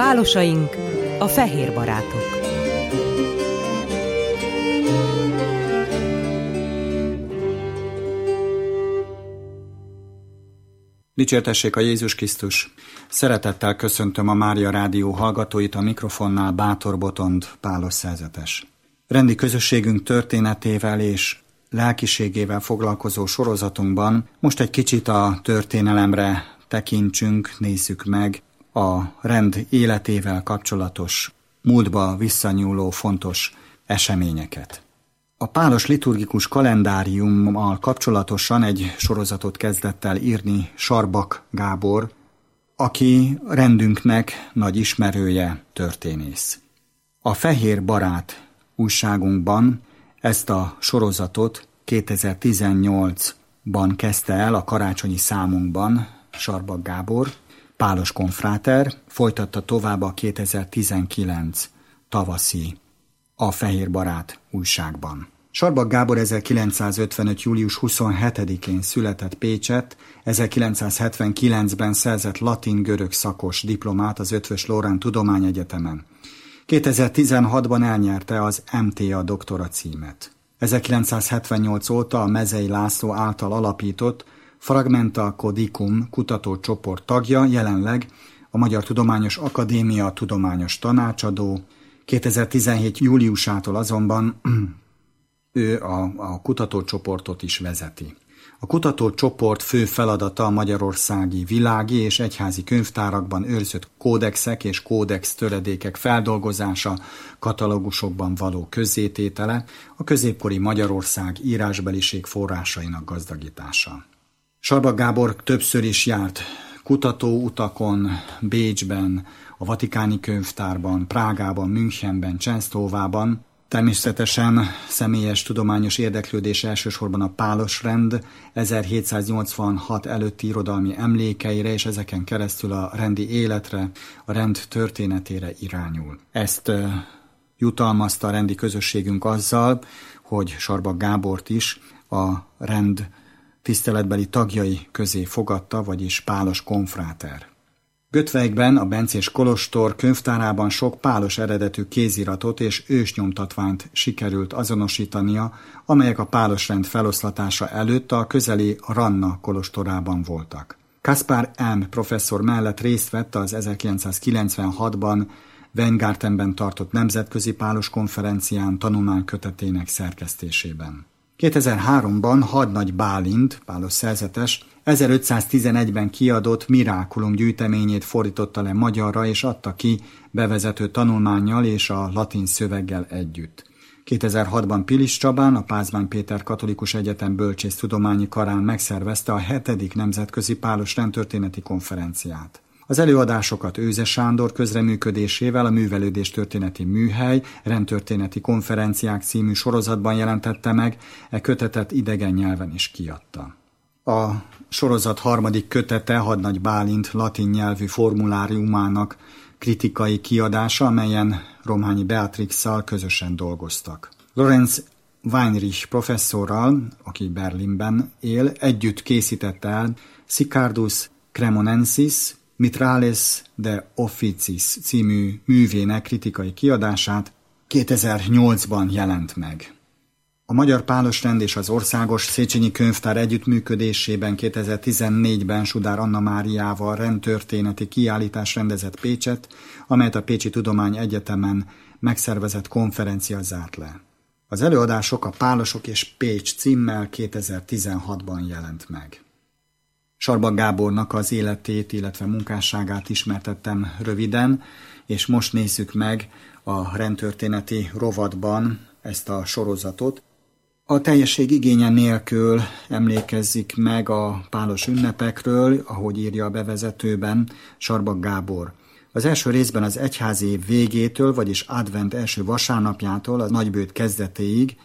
Pálosaink, a fehér barátok. Dicsértessék a Jézus Krisztus! Szeretettel köszöntöm a Mária Rádió hallgatóit, a mikrofonnál Bátor Botond Pálos szerzetes. Rendi közösségünk történetével és lelkiségével foglalkozó sorozatunkban most egy kicsit a történelemre tekintsünk, nézzük meg a rend életével kapcsolatos, múltba visszanyúló fontos eseményeket. A pálos liturgikus kalendáriummal kapcsolatosan egy sorozatot kezdett el írni Sarbak Gábor, aki rendünknek nagy ismerője, történész. A Fehér Barát újságunkban ezt a sorozatot 2018-ban kezdte el a karácsonyi számunkban Sarbak Gábor, pálos konfráter, folytatta tovább a 2019 tavaszi A Fehér Barát újságban. Sarbak Gábor 1955. július 27-én született Pécsett, 1979-ben szerzett latin-görög szakos diplomát az Eötvös Loránd Tudományegyetemen. 2016-ban elnyerte az MTA doktora címet. 1978 óta a Mezei László által alapított Fragmenta Codicum kutatócsoport tagja, jelenleg a Magyar Tudományos Akadémia tudományos tanácsadó. 2017. júliusától azonban ő a kutatócsoportot is vezeti. A kutatócsoport fő feladata a magyarországi világi és egyházi könyvtárakban őrzött kódexek és kódex töredékek feldolgozása, katalógusokban való közzététele, a középkori Magyarország írásbeliség forrásainak gazdagítása. Sarbak Gábor többször is járt kutatóutakon, Bécsben, a Vatikáni Könyvtárban, Prágában, Münchenben, Csensztóvában. Természetesen személyes tudományos érdeklődés elsősorban a pálosrend 1786 előtti irodalmi emlékeire, és ezeken keresztül a rendi életre, a rend történetére irányul. Ezt jutalmazta a rendi közösségünk azzal, hogy Sarbak Gábort is a rend tiszteletbeli tagjai közé fogadta, vagyis pálos konfráter. Götvegyben, a bencés kolostor könyvtárában sok pálos eredetű kéziratot és ősnyomtatványt sikerült azonosítania, amelyek a pálosrend feloszlatása előtt a közeli Ranna kolostorában voltak. Kaspar M. professzor mellett részt vett az 1996-ban Weingartenben tartott nemzetközi pálos konferencián tanulmánykötetének szerkesztésében. 2003-ban Hadnagy Bálint, pálos szerzetes, 1511-ben kiadott Miraculum gyűjteményét fordította le magyarra és adta ki bevezető tanulmánnyal és a latin szöveggel együtt. 2006-ban Pilis Csabán, a Pázmány Péter Katolikus Egyetem Bölcsésztudományi Karán megszervezte a 7. nemzetközi pálos rendtörténeti konferenciát. Az előadásokat Őze Sándor közreműködésével a Művelődés Történeti Műhely rendtörténeti konferenciák című sorozatban jelentette meg, e kötetet idegen nyelven is kiadta. A sorozat harmadik kötete Hadnagy Bálint latin nyelvű formuláriumának kritikai kiadása, amelyen Romhányi Beatrixszal közösen dolgoztak. Lorenz Weinrich professzorral, aki Berlinben él, együtt készítette el Sicardus Cremonensis Mitrales de Officis című művének kritikai kiadását, 2008-ban jelent meg. A Magyar Pálosrend és az Országos Széchenyi Könyvtár együttműködésében 2014-ben Sudár Anna Máriával rendtörténeti kiállítás rendezett Pécsett, amelyet a Pécsi Tudományegyetemen megszervezett konferencia zárt le. Az előadások a Pálosok és Pécs címmel 2016-ban jelent meg. Sarbak Gábornak az életét, illetve munkásságát ismertettem röviden, és most nézzük meg a rendtörténeti rovatban ezt a sorozatot. A teljesség igénye nélkül emlékezzik meg a pálos ünnepekről, ahogy írja a bevezetőben Sarbak Gábor. Az első részben az egyházi év végétől, vagyis advent első vasárnapjától a nagybőjt kezdetéig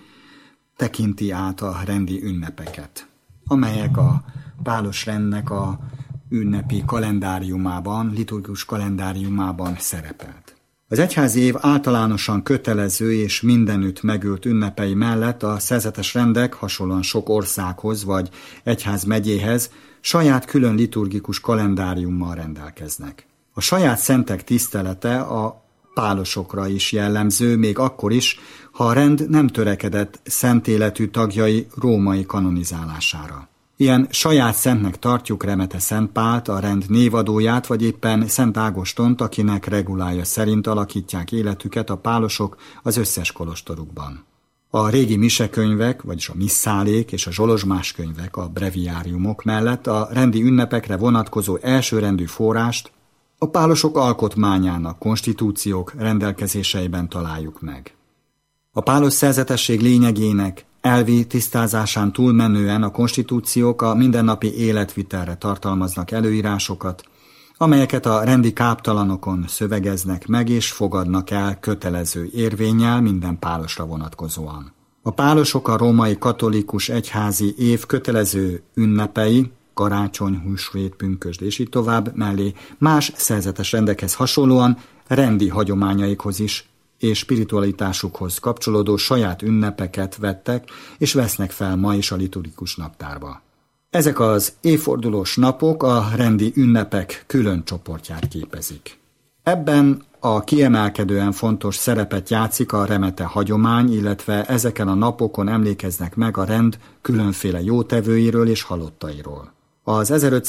tekinti át a rendi ünnepeket, amelyek a pálosrendnek a ünnepi kalendáriumában, liturgikus kalendáriumában szerepelt. Az egyházi év általánosan kötelező és mindenütt megült ünnepei mellett a szerzetes rendek hasonlóan sok országhoz vagy egyházmegyéhez saját külön liturgikus kalendáriummal rendelkeznek. A saját szentek tisztelete a pálosokra is jellemző, még akkor is, ha a rend nem törekedett szent életű tagjai római kanonizálására. Ilyen saját szentnek tartjuk Remete Szent Pált, a rend névadóját, vagy éppen Szent Ágostont, akinek regulája szerint alakítják életüket a pálosok az összes kolostorukban. A régi misekönyvek, vagyis a misszálék és a zsolozsmás könyvek, a breviáriumok mellett a rendi ünnepekre vonatkozó elsőrendű forrást a pálosok alkotmányának, konstitúciók rendelkezéseiben találjuk meg. A pálos szerzetesség lényegének elvi tisztázásán túlmenően a konstitúciók a mindennapi életvitelre tartalmaznak előírásokat, amelyeket a rendi káptalanokon szövegeznek meg és fogadnak el kötelező érvénnyel minden pálosra vonatkozóan. A pálosok a római katolikus egyházi év kötelező ünnepei, karácsony, húsvét, pünkösd és így tovább mellé más szerzetes rendekhez hasonlóan rendi hagyományaikhoz is és spiritualitásukhoz kapcsolódó saját ünnepeket vettek és vesznek fel ma is a liturgikus naptárba. Ezek az évfordulós napok a rendi ünnepek külön csoportját képezik. Ebben a kiemelkedően fontos szerepet játszik a remete hagyomány, illetve ezeken a napokon emlékeznek meg a rend különféle jótevőiről és halottairól. Az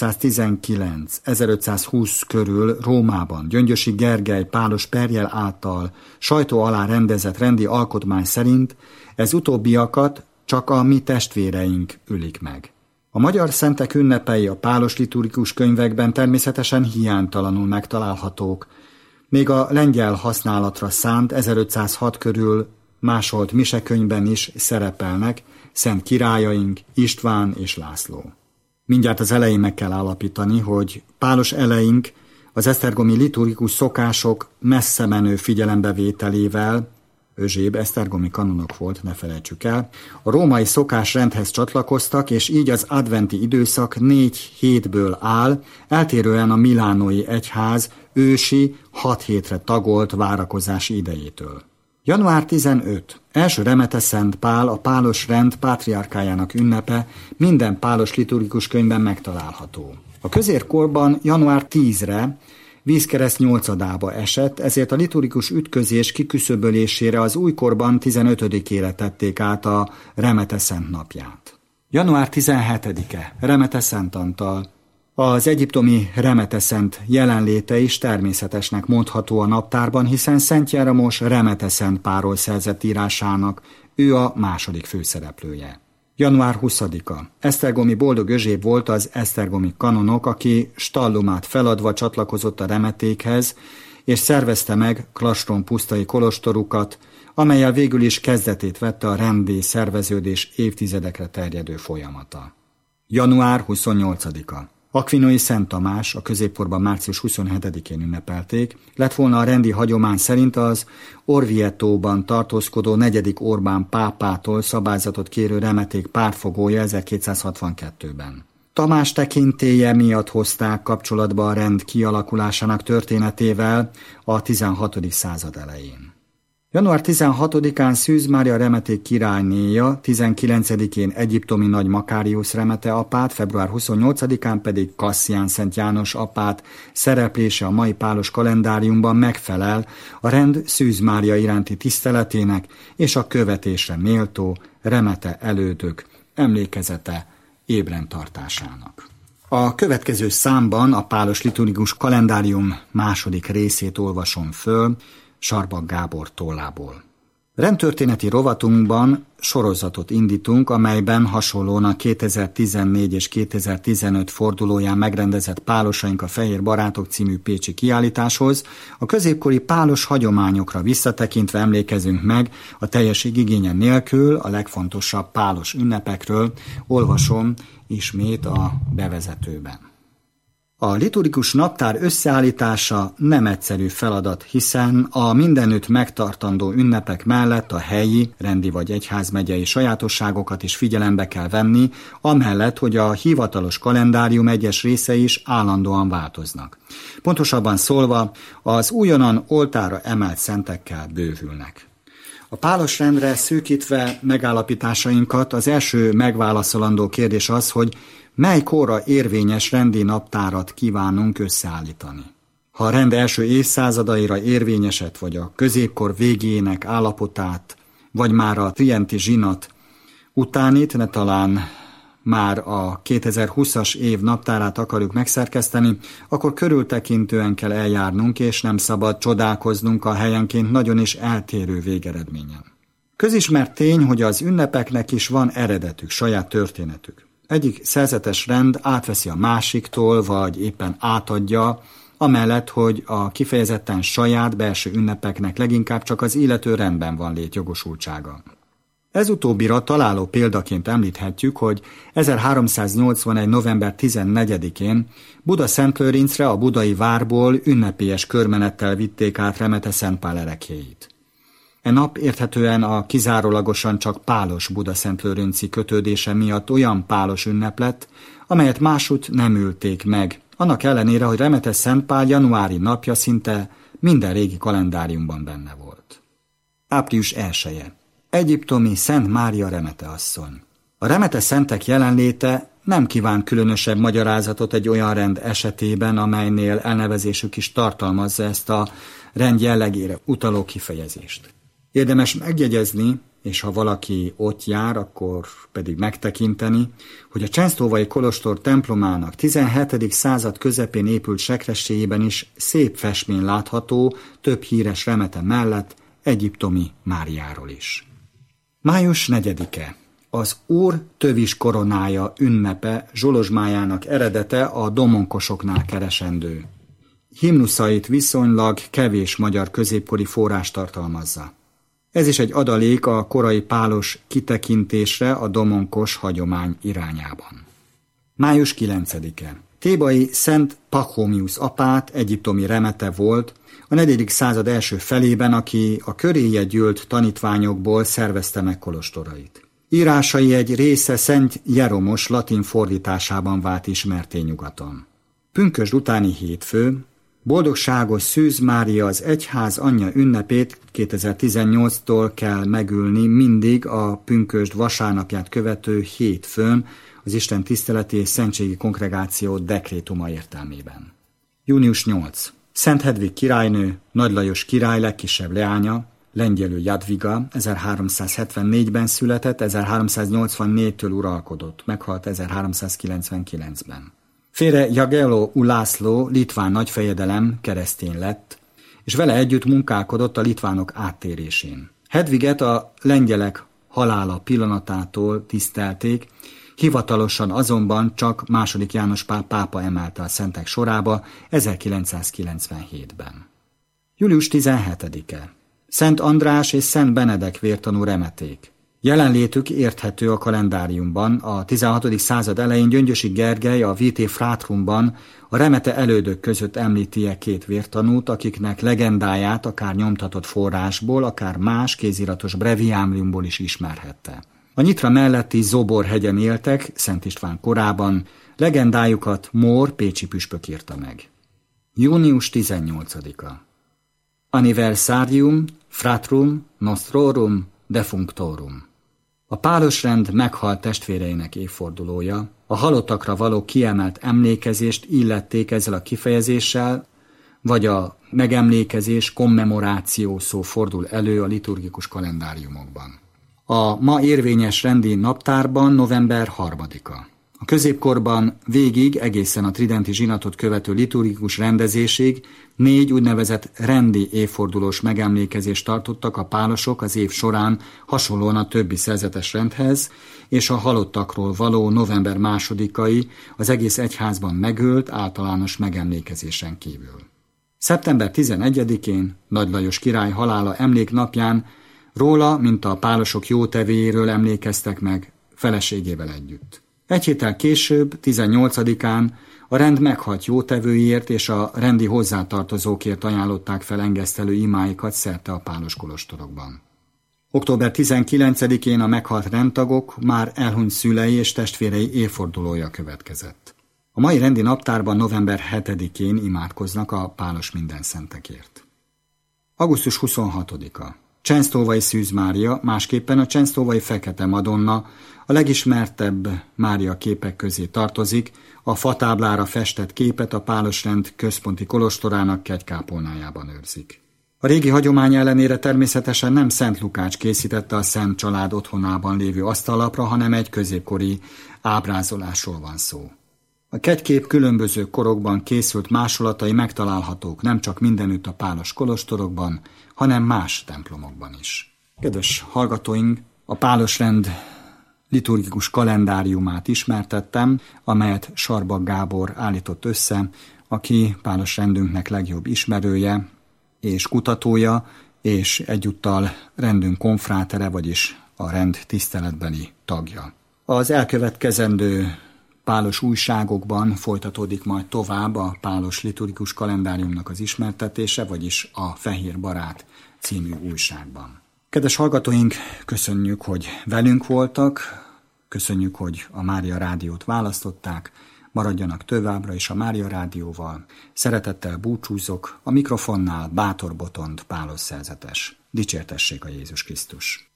1519-1520 körül Rómában Gyöngyösi Gergely pálos Perjel által sajtó alá rendezett rendi alkotmány szerint ez utóbbiakat csak a mi testvéreink ülik meg. A magyar szentek ünnepei a pálos liturgikus könyvekben természetesen hiánytalanul megtalálhatók, még a lengyel használatra szánt 1506 körül másolt misekönyvben is szerepelnek szent királyaink István és László. Mindjárt az elején meg kell állapítani, hogy pálos eleink az esztergomi liturgikus szokások messze menő figyelembevételével, Özséb esztergomi kanonok volt, ne felejtsük el, a római szokásrendhez csatlakoztak, és így az adventi időszak 4 hétből áll, eltérően a milánói egyház ősi 6 hétre tagolt várakozási idejétől. Január 15. Első Remete Szent Pál, a pálos rend pátriárkájának ünnepe minden pálos liturgikus könyvben megtalálható. A középkorban január 10-re vízkereszt 8-adába esett, ezért a liturgikus ütközés kiküszöbölésére az újkorban 15-ére tették át a Remete Szent napját. Január 17-e, Remete Szent Antal. Az egyiptomi Remete Szent jelenléte is természetesnek mondható a naptárban, hiszen Szent Jeromos Remete Szent Pálról szerzett írásának ő a második főszereplője. Január 20-a. Esztergomi Boldog Özséb volt az esztergomi kanonok, aki stallumát feladva csatlakozott a remetékhez, és szervezte meg Klastron pusztai kolostorukat, amellyel végül is kezdetét vette a rendi szerveződés évtizedekre terjedő folyamata. Január 28-a. Akvinói Szent Tamás, a középkorban március 27-én ünnepelték, lett volna a rendi hagyomány szerint az Orvietóban tartózkodó 4. Orbán pápától szabályzatot kérő remeték pártfogója 1262-ben. Tamás tekintélye miatt hozták kapcsolatba a rend kialakulásának történetével a 16. század elején. Január 16-án Szűz Mária remeték királynéja, 19-én egyiptomi Nagy Makáriusz remete apát, február 28-án pedig Kasszián Szent János apát szereplése a mai pálos kalendáriumban megfelel a rend Szűz Mária iránti tiszteletének és a követésre méltó remete elődök emlékezete ébrendtartásának. A következő számban a pálos liturgikus kalendárium második részét olvasom föl, Sarbak Gábor tollából. Rendtörténeti rovatunkban sorozatot indítunk, amelyben hasonlóan a 2014 és 2015 fordulóján megrendezett Pálosaink a Fehér Barátok című pécsi kiállításhoz a középkori pálos hagyományokra visszatekintve emlékezünk meg a teljesség igénye nélkül a legfontosabb pálos ünnepekről, olvasom ismét a bevezetőben. A liturgikus naptár összeállítása nem egyszerű feladat, hiszen a mindenütt megtartandó ünnepek mellett a helyi, rendi vagy egyházmegyei sajátosságokat is figyelembe kell venni, amellett, hogy a hivatalos kalendárium egyes részei is állandóan változnak. Pontosabban szólva, az újonnan oltárra emelt szentekkel bővülnek. A pálos rendre szűkítve megállapításainkat az első megválaszolandó kérdés az, hogy mely korra érvényes rendi naptárat kívánunk összeállítani. Ha a rend első évszázadaira érvényesett, vagy a középkor végének állapotát, vagy már a trienti zsinat utánit, ne talán már a 2020-as év naptárát akarjuk megszerkeszteni, akkor körültekintően kell eljárnunk, és nem szabad csodálkoznunk a helyenként nagyon is eltérő végeredményen. Közismert tény, hogy az ünnepeknek is van eredetük, saját történetük. Egyik szerzetes rend átveszi a másiktól, vagy éppen átadja, amellett, hogy a kifejezetten saját belső ünnepeknek leginkább csak az illető rendben van létjogosultsága. Ez utóbbira találó példaként említhetjük, hogy 1381. november 14-én Buda-Szentlőrincre a budai várból ünnepélyes körmenettel vitték át Remete Szent Pál ereklyéit. E nap érthetően a kizárólagosan csak pálos Buda-Szentlőrinci kötődése miatt olyan pálos ünnep lett, amelyet másutt nem ülték meg, annak ellenére, hogy Remete Szent Pál januári napja szinte minden régi kalendáriumban benne volt. Április 1-e. Egyiptomi Szent Mária Remete asszony. A remete szentek jelenléte nem kíván különösebb magyarázatot egy olyan rend esetében, amelynél elnevezésük is tartalmazza ezt a rend jellegére utaló kifejezést. Érdemes megjegyezni, és ha valaki ott jár, akkor pedig megtekinteni, hogy a Csensztóvai kolostor templomának 17. század közepén épült sekrestyéjében is szép festmény látható, több híres remete mellett egyiptomi Máriáról is. Május 4-e. Az Úr tövis koronája ünnepe zsolozsmájának eredete a domonkosoknál keresendő. Himnuszait viszonylag kevés magyar középkori forrás tartalmazza. Ez is egy adalék a korai pálos kitekintésre a domonkos hagyomány irányában. Május 9-e. Thébai Szent Pachomius apát egyiptomi remete volt, a 4. század első felében, aki a köréje gyűlt tanítványokból szervezte meg kolostorait. Írásai egy része Szent Jeromos latin fordításában vált ismertté nyugaton. Pünkösd utáni hétfő, boldogságos Szűz Mária az egyház anyja ünnepét 2018-tól kell megülni mindig a pünkösd vasárnapját követő hétfőn az Isten tiszteleti és szentségi kongregáció dekrétuma értelmében. Június 8. Szent Hedvig királynő, Nagy Lajos király legkisebb leánya, lengyelül Jadwiga 1374-ben született, 1384-től uralkodott, meghalt 1399-ben. Félre Jagelló Ulászló litván nagyfejedelem keresztény lett, és vele együtt munkálkodott a litvánok áttérésén. Hedviget a lengyelek halála pillanatától tisztelték, hivatalosan azonban csak II. János Pál pápa emelte a szentek sorába 1997-ben. Július 17-e. Szent András és Szent Benedek vértanú remeték. Jelenlétük érthető a kalendáriumban. A 16. század elején Gyöngyösi Gergely a Vitae Fratrumban a remete elődök között említi két vértanút, akiknek legendáját akár nyomtatott forrásból, akár más kéziratos breviáriumból is ismerhette. A Nyitra melletti Zobor-hegyen éltek, Szent István korában, legendájukat Mór pécsi püspök írta meg. Június 18-a. Anniversarium Fratrum Nostrorum Defunctorum. A pálosrend meghalt testvéreinek évfordulója, a halottakra való kiemelt emlékezést illették ezzel a kifejezéssel, vagy a megemlékezés, kommemoráció szó fordul elő a liturgikus kalendáriumokban. A ma érvényes rendi naptárban november 3-a. A középkorban végig egészen a tridenti zsinatot követő liturgikus rendezésig 4 úgynevezett rendi évfordulós megemlékezést tartottak a pálosok az év során hasonlóan a többi szerzetes rendhez, és a halottakról való november 2-ai az egész egyházban megölt általános megemlékezésen kívül. Szeptember 11-én Nagy Lajos király halála emléknapján róla, mint a pálosok jótevéjéről emlékeztek meg feleségével együtt. Egy héttel később, 18-án a rend meghalt jótevőiért és a rendi hozzátartozókért ajánlották fel engesztelő imáikat szerte a pálos kolostorokban. Október 19-én a meghalt rendtagok már elhunyt szülei és testvérei évfordulója következett. A mai rendi naptárban november 7-én imádkoznak a pálos mindenszentekért. Augusztus 26-a. Csensztóvai Szűz Mária, másképpen a csensztóvai Fekete Madonna a legismertebb Mária képek közé tartozik, a fatáblára festett képet a Pálosrend központi kolostorának kegykápolnájában őrzik. A régi hagyomány ellenére természetesen nem Szent Lukács készítette a Szent Család otthonában lévő asztallapra, hanem egy középkori ábrázolásról van szó. A kegykép különböző korokban készült másolatai megtalálhatók nem csak mindenütt a pálos kolostorokban, hanem más templomokban is. Kedves hallgatóink, a Pálosrend liturgikus kalendáriumát ismertettem, amelyet Sarbak Gábor állított össze, aki Pálosrendünknek legjobb ismerője és kutatója, és egyúttal rendünk konfrátere, vagyis a rend tiszteletbeli tagja. Az elkövetkezendő pálos újságokban folytatódik majd tovább a pálos liturgikus kalendáriumnak az ismertetése, vagyis a Fehér Barát című újságban. Kedves hallgatóink, köszönjük, hogy velünk voltak, köszönjük, hogy a Mária Rádiót választották, maradjanak továbbra is a Mária Rádióval. Szeretettel búcsúzok, a mikrofonnál Bátor Botond Pálos szerzetes. Dicsértessék a Jézus Krisztus!